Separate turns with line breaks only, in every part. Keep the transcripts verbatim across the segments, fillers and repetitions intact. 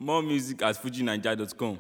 More music at fuji naija dot com.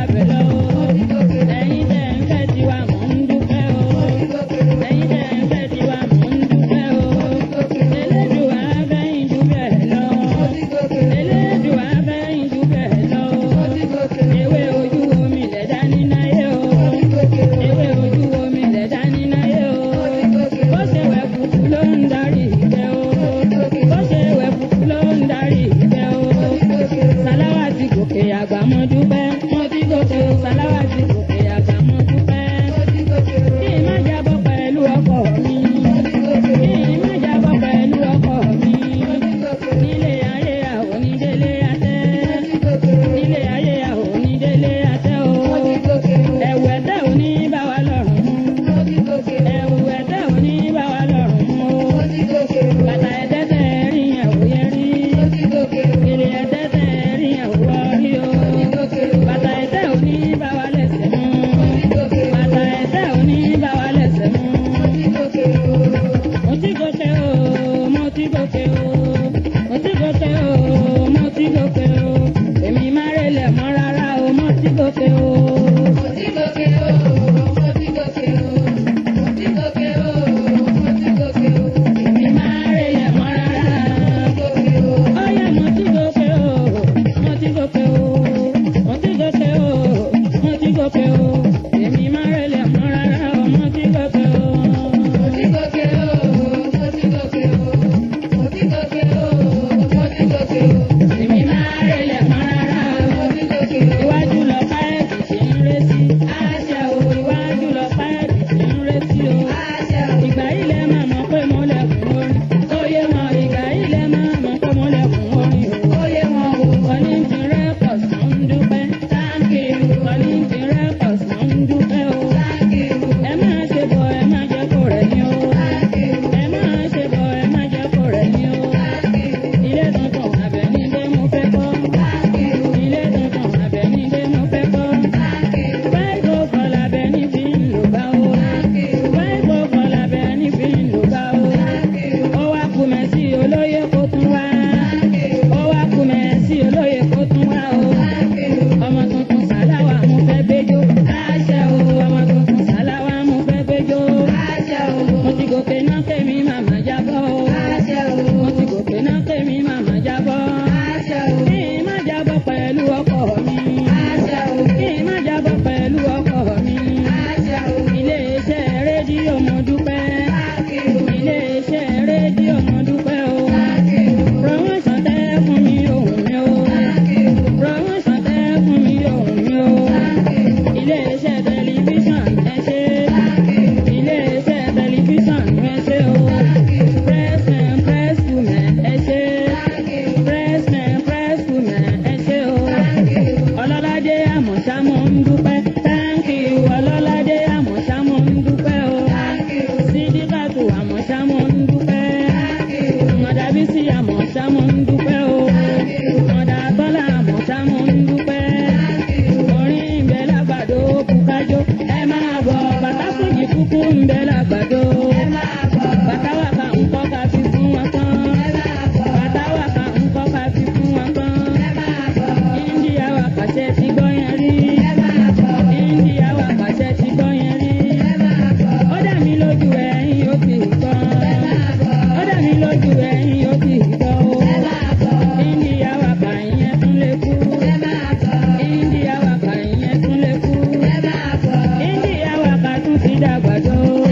Thank you. mo dúpẹ́. Ilé-iṣẹ́ rédíò mo dúpẹ́ o. Promotion tẹ́ fún mi òun mi o. Promotion tẹ́ fún mi òun mi o. Ilé-iṣẹ́ tẹlifíṣàn ẹ ṣé. Ilé-iṣẹ́ tẹlifíṣàn ẹ ṣé o. Press and press women ẹ ṣé. Press and press women ẹ ṣé o. Ọlọ́ládé Àmọ̀ṣá mo ń dúpẹ́. Thank you. Ọlọ́ládé Àmọ̀ṣá mo ń dúpẹ́ o. Sídíkàtù Àmọ̀ṣá mo ń dúpẹ́. Mọ̀dà Bísí Àmọ̀ṣá mo ń dúpẹ́ o. Mọ̀dà Tọ́lá Àmọ̀ṣá mo ń dúpẹ́. Orin ń bẹ lágbàdo kúkájó. Ẹ máa bọ̀ bàtà fújì kúkú ń bẹ lágbàdo. Bàtà wàkà ń kọ́ ká fi fún wọn tán. Bàtà wàkà ń kọ́ ká fi fún wọn tán. India wàkà ṣe ti gbọ́ yẹn rí. India wàkà ṣe ti gbọ́ yẹn rí. Ó dà mí lójú ẹ̀yin ó ti gbọ́. Ó dà mí lójú ẹ̀yin ó ti gbọ́ o. India wàkà ìyẹn tún lè kú. India wàkà ìyẹn tún lè kú. India wàkà tún ti dàgbàdo.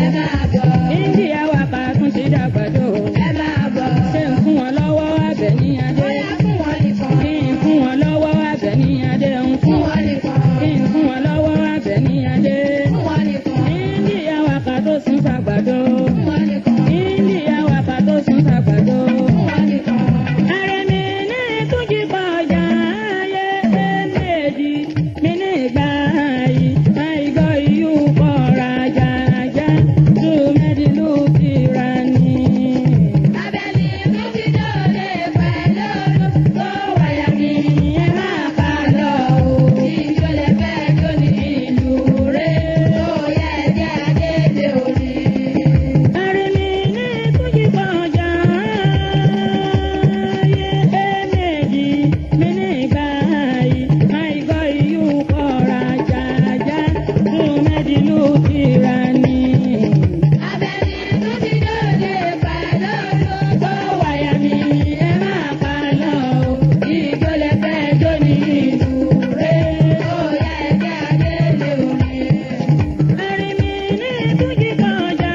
India wàkà tún ti dàgbàdo. Ṣé ń fún wọn lọ́wọ́ àbẹ̀ ní adé? Kí n fún wọn lọ́wọ́ àbẹ̀ ní adé? Ń fún kí n fún wọn lọ́wọ́ àbẹ̀ ní adé? India wàkà tó sún sàgbàdo. India wàkà tó sún sàgbàdo. Ààrẹ mi ní túnjí kọjá ayé méjì mi ní ìgbà yìí. Àìgọ́ iyú kọ̀ọ̀rọ̀ àjàjà tó mẹ́dínlú ti ra ní. Abẹ́ni tó ti dọ̀lé pẹ̀lú tó wáyà mi ẹ máa bá lọ o. Ìjọlẹ̀ fẹ́ tó ní ìlú rẹ̀ tó yẹ jẹ́ àdéhùn òní. Ààrẹ mi ní túnjí kọjá ayé méjì mi ní ìgbà yìí. Àìgọ́ iyú kọ̀ọ̀rọ̀ àjàjà tó mẹ́dínlú ti ra ní. Abẹ́ni tó ti dọ̀lé pẹ̀lú tó wáyà mi ẹ máa bá lọ o. Ìjọlẹ̀ fẹ́ tó ní ìlú rẹ̀ tó yẹ jẹ́ àdéhùn òní. Ààrẹ mi ní túnjí kọjá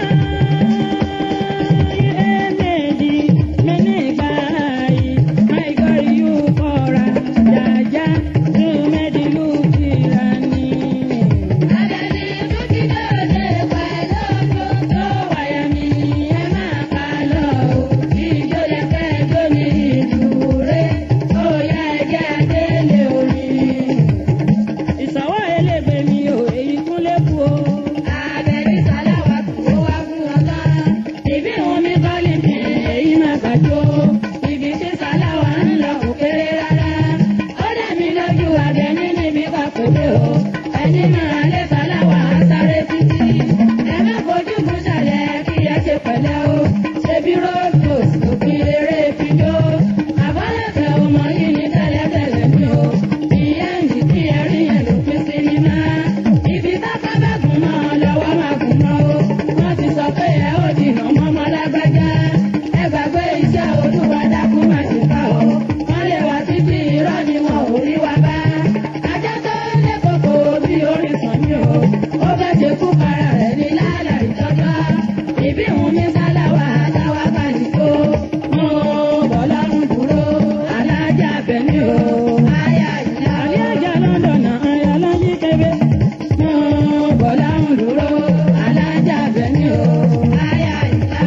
ayé méjì mi ní ìgbà yìí. Àìgọ́ iyú kọ̀ọ̀rọ̀ àjàjà tó mẹ́dínlú ti ra ní. Abẹ́ni tó ti dọ̀lé pẹ̀lú tó wáyà mi ẹ máa bá lọ o. Ìjọlẹ̀ fẹ́ tó ní ìlú rẹ̀ tó yẹ jẹ́ àdéhùn òní. Ìsọ̀wọ́ elégbè mi ò èyí tún lé kú o. Abẹ́ni sàláwà tó wá fún ọlá. Ìbí òun mi kọ́ lè fi èyí máa gbàjọ́. Ibi tí sàláwà ń lọ kò kéré rárá. Ó dà mí lójú Abẹ́ni níbi kan kò dé o. Ẹni máa lé sàláwà sáré títí. Ẹ má fojú fún sàlẹ̀ kí ẹ ṣe pẹ̀lẹ́ o. Ṣebí road post kò fi eré fijó. Àbálẹ̀fẹ̀ ọmọ yìí ní tẹ́lẹ̀tẹ́lẹ̀ mi o. Ìyá mi kí ẹ rí yẹn ló pín sinimá. Ibi tápá bá gùn mọ́ ọ lọ́wọ́ máa gùn mọ́ o. Wọ́n ti sọ pé ẹ ó dìnà mọ́mọ́ lágbájá. Ẹ gbàgbé iṣẹ́ Olúwa dákú má ṣe ká o. Wọ́n lé wa títí irọ́ ni wọn ò rí wa bá. Ajá tó lé koko bí orin sàn mí o. Ó fẹ́ ṣe kú para rẹ̀ ní lálàrí tọ́jọ́. Ìbí òun mi sáláwà táwa bá ní kó. Mo bọ̀ lọ́rùn dúró. Alájà Abẹ́ni o. Aya ìyá o. Àlíájà London àyà lọ́jí kébé. Mo bọ̀ lọ́rùn dúró. Alájà Abẹ́ni o. Aya ìyá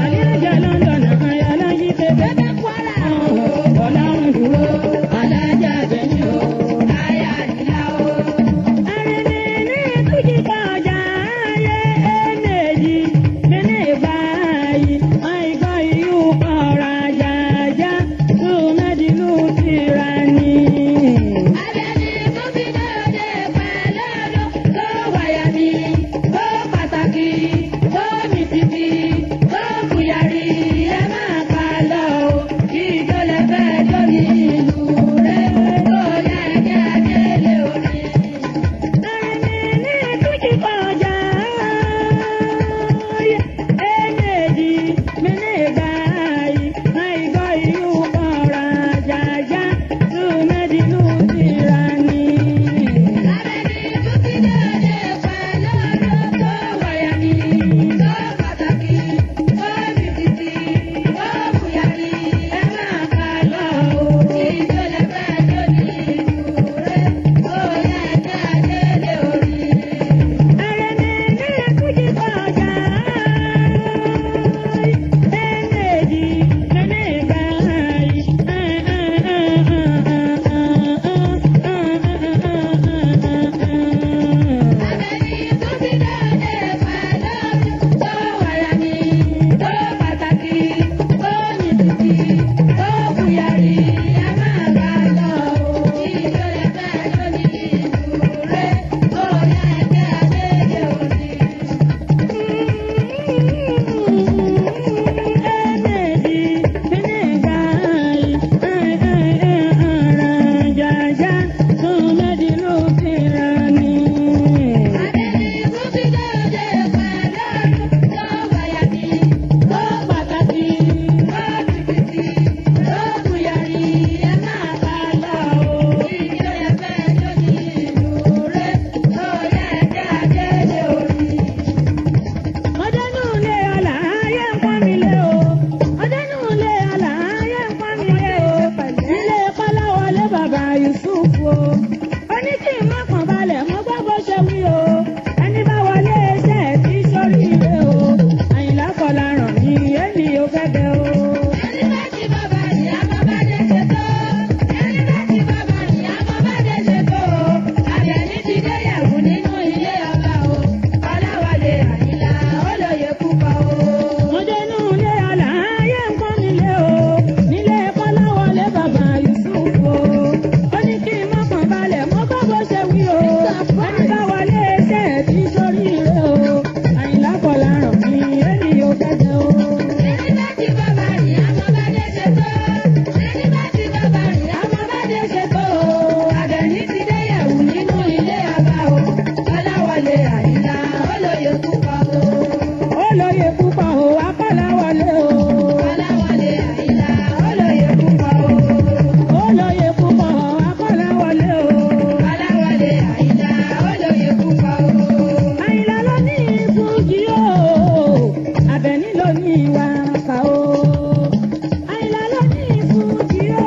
èmi ò fẹ́ bẹ̀ o.
Ẹni bá ti bàbá ní àbábádé ṣe tó. Ẹni bá ti bàbá ní àbábádé ṣe tó. Àbẹ̀ní ti gbéyàwó nínú ilé ọba o. Ọláwálé Àyìnlá olóyè púpọ̀ o.
Mo dénú ilé àlàyé ń pọ́n nílé o. Nílé Kọ́láwọlé bàbá Yusuf o. Ó ní kí n mọ́kàn balẹ̀ mọ́ bá bó ṣe wí o. Ẹni bá wọlé ṣe é ti sórí ire o. Àyìnlá Kọ́lá ràn mí èmi ò fẹ́ bẹ̀ o.
Ẹni bá ti bàbá ní àbábádé ṣe tó. Ẹni bá ti bàbá ní àbábádé ṣe tó. Àbẹ̀ní ti gbéyàwó nínú ilé ọba o. Ọláwálé Àyìnlá olóyè púpọ̀ o.
Olóyè púpọ̀ o, wá Kọ́láwọlé o.
Ọláwálé Àyìnlá olóyè púpọ̀ o.
Olóyè púpọ̀ o, wá Kọ́láwọlé o.
Ọláwálé Àyìnlá olóyè púpọ̀ o.
Àyìnlá ló ní Fújì o. Àbẹ̀ní ló ní wákà o. Àyìnlá ló ní Fújì o.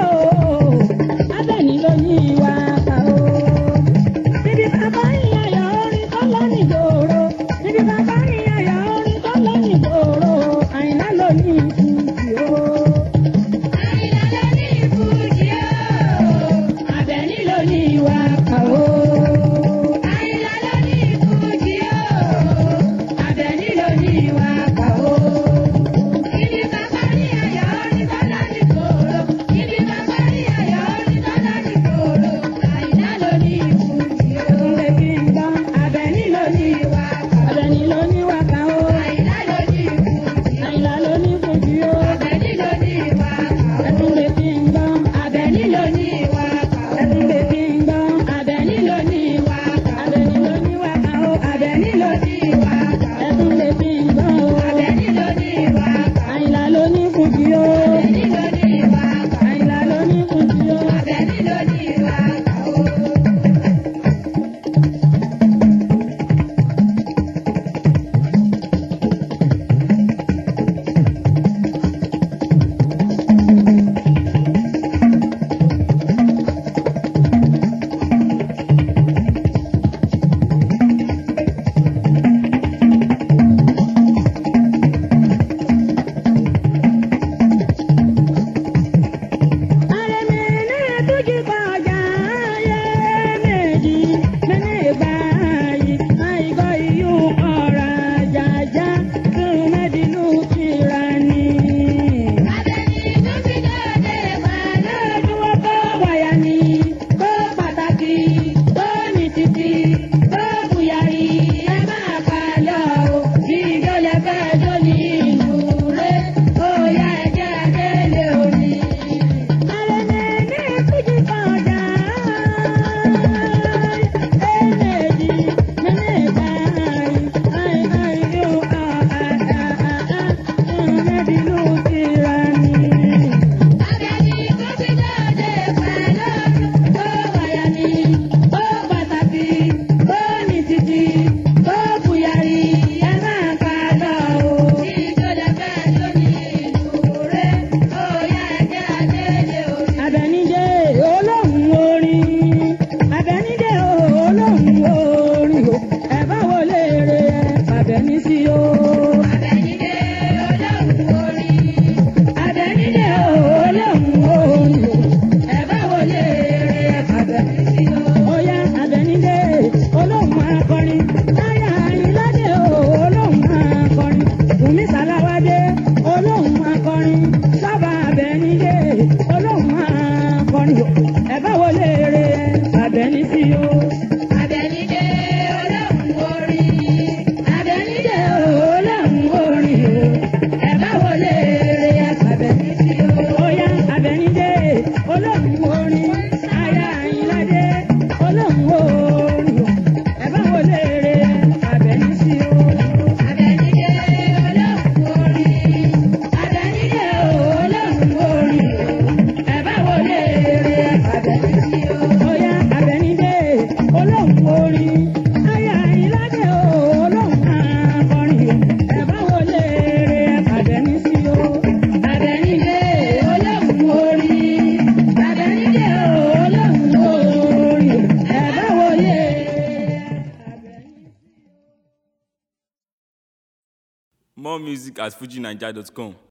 Àbẹ̀ní ló ní wákà o. Níbi bàbá ìyàyà orin tó lọ nígboro. Níbi bàbá ìyàyà orin tó lọ nígboro. Àyìnlá ló ní Fújì o.
Àyìnlá ló ní Fújì o.
Àbẹ̀ní ló ní wákà o.
Àyìnlá ló ní Fújì o.
Àbẹ̀ní ló ní wákà o.
Ibi bàbá ní ayọ̀ orin tọ́lá ní kòrò. Ibi bàbá ní ayọ̀ orin tọ́lá ní kòrò. Àyìnlá ló ní Fújì o.
Ẹ̀túnlé kí n gbọ́. Àbẹ̀ní ló ní wákà. Àbẹ̀ní ló ní wákà o.
Àyìnlá ló ní Fújì o.
Àyìnlá ló ní Fújì o.
Àbẹ̀ní ló ní wákà o.
Ẹ̀túnlé kí n gbọ́. Àbẹ̀ní ló ní
wákà o.
Ẹ̀túnlé kí n gbọ́. Àbẹ̀ní ló ní wákà. Àbẹ̀ní ló ní wákà o. Àbẹ̀ní ló ní wákà. Ẹ̀túnlé kí n gbọ́ o.
Àbẹ̀ní ló ní wákà.
Àyìnlá ló ní Fújì o.
Àbẹ̀ní ló ní wákà.
Àyìnlá ló ní Fújì o.
Àbẹ̀ní ló ní wákà o.
Àrẹ̀mẹ̀lẹ̀ tójú kọjá ayé méjì mẹ́lẹ̀ báyìí. Àìgọ́ iyún ọ̀rọ̀ àjàjà tún mẹ́dínú kíra ni.
Àbẹ̀ní tó fi dóde pẹ̀lú
Lójúwọ́ kó wáyà ni, kó pàtàkì, kó ní títì, kó bùyàrí. Ẹ máa kà lọ o, bí ìjọlẹ̀ fẹ́ tó ní ìlú rẹ̀. Ó yá ẹ̀jẹ̀ délé òní. Àrẹ̀mẹ̀lẹ̀ tójú kọjá ẹ̀ẹ́mẹ̀jì mẹ́lẹ̀ báyìí. Àìgọ́ iyún ọ̀rọ̀ tún mẹ́dínú kíra ni.
Àbẹ̀ní tó fi dóde pẹ̀lú
Kó wáyà ni, kó pàtàkì, kó ní títì, kó bùyàrí. Ẹ máa kà lọ o.
ìjọba fẹ́ tó ní ìlú rẹ̀. Ó yá ẹ̀jẹ̀ délé òní.
Àbẹ̀nídé olóhùn orin. Àbẹ̀nídé olóhùn orin o. Ẹ bá wọlé rè é Àbẹ̀ní sí o.
Àbẹ̀nídé olóhùn orin.
Àbẹ̀nídé olóhùn orin o. Ẹ bá wọlé rè é Àbẹ̀ní sí o. Óyá Àbẹ̀nídé olóhùn akọrin. Táyà Àyìnládé olóhùn akọrin. Bùnmí Sàláwádé olóhùn akọrin. Sábà Àbẹ̀nídé olóhùn akọrin o. Ẹ bá wọlé rè é Àbẹ̀ní sí o.
Àbẹ̀nídé olóhùn orin.
Àbẹ̀nídé olóhùn orin o. Ẹ bá wọlé rè é Àbẹ̀ní sí o. Óyá Àbẹ̀nídé olóhùn orin. Táyà Àyìnládé olóhùn orin o. Ẹ bá wọlé rè é Àbẹ̀ní sí o.
Àbẹ̀nídé olóhùn orin.
More music at fuji naija dot com.